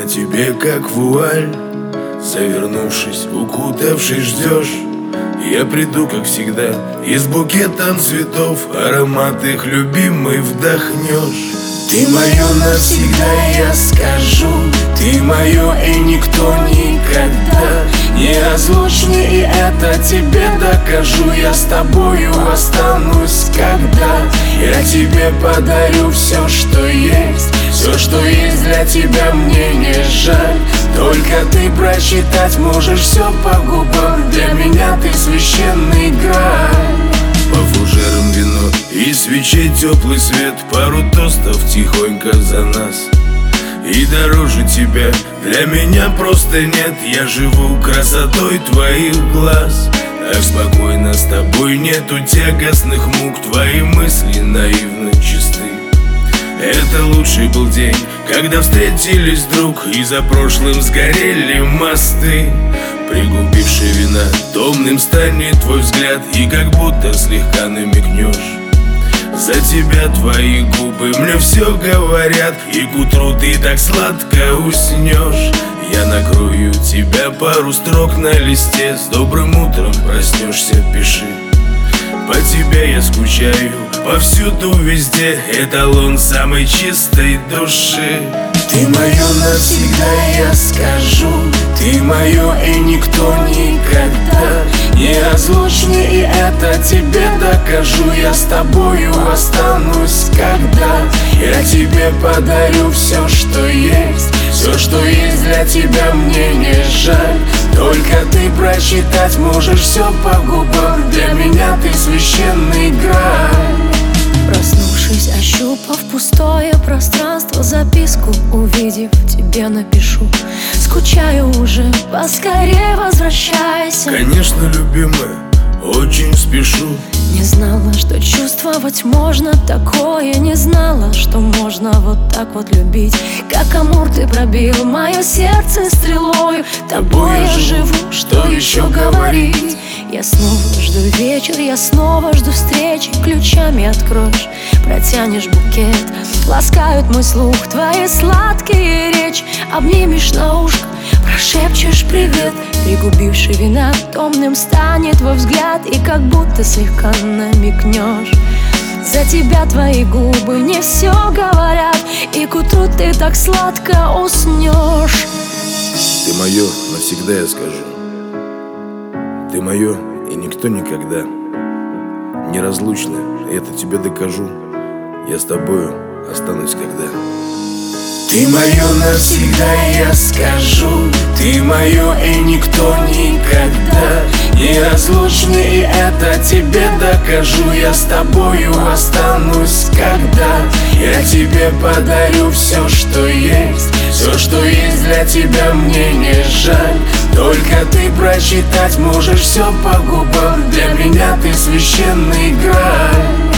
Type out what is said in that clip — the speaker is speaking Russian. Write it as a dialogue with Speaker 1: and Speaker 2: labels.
Speaker 1: тебе как вуаль, завернувшись, укутавшись, ждешь. Я приду, как всегда, и с букетом цветов аромат их любимый вдохнешь. Ты мое навсегда, я скажу, ты мое и никто никогда. Неразлучный, и это тебе докажу. Я с тобою останусь, когда я тебе подарю все, что есть. Все, что есть для тебя, мне не жаль. Только ты прочитать можешь все по губам. Для меня ты священный граль. По фужерам вино и свечей теплый свет, пару тостов тихонько за нас. И дороже тебя для меня просто нет. Я живу красотой твоих глаз. Так спокойно с тобой, нету тягостных мук. Твои мысли наивно чисты. Это лучший был день, когда встретились вдруг, и за прошлым сгорели мосты. Пригубивший вина, томным станет твой взгляд, и как будто слегка намекнешь. За тебя твои губы мне все говорят, и к утру ты так сладко уснешь. Я накрою тебя, пару строк на листе, с добрым утром проснешься, пиши. По тебе я скучаю, повсюду, везде, эталон самой чистой души. Ты мое навсегда, я скажу, ты мое и никто никогда. Неразлучный, и это тебе докажу. Я с тобою останусь, когда я тебе подарю все, что есть. Все, что есть для тебя, мне не жаль. Только ты прочитать можешь все по губам. Для меня ты священный граль.
Speaker 2: Проснувшись, ощупав пустое пространство, записку увидев, тебе напишу. Скучаю уже, поскорее возвращайся.
Speaker 1: Конечно, любимая, очень спешу.
Speaker 2: Не знала, что чувствовать можно такое. Не знала, что можно вот так вот любить. Как Амур ты пробил мое сердце стрелою. Тобой я живу, что еще говорить? Я снова жду вечер, я снова жду встречи. Ключами откроешь, протянешь букет. Ласкают мой слух твои сладкие речи. Обнимешь на ушко, прошепчешь привет. Пригубивший вина, томным станет твой взгляд, и как будто слегка намекнешь. За тебя твои губы мне все говорят, и к утру ты так сладко уснешь.
Speaker 1: Ты мое навсегда, я скажу. Ты мое и никто никогда. Неразлучно, это тебе докажу. Я с тобою останусь, когда. Ты мое навсегда, я скажу, ты мое и никто никогда. Неразлучный, и это тебе докажу. Я с тобою останусь, когда я тебе подарю все, что есть. Все, что есть для тебя, мне не жаль. Только ты прочитать можешь все по губам. Для меня ты священный граль.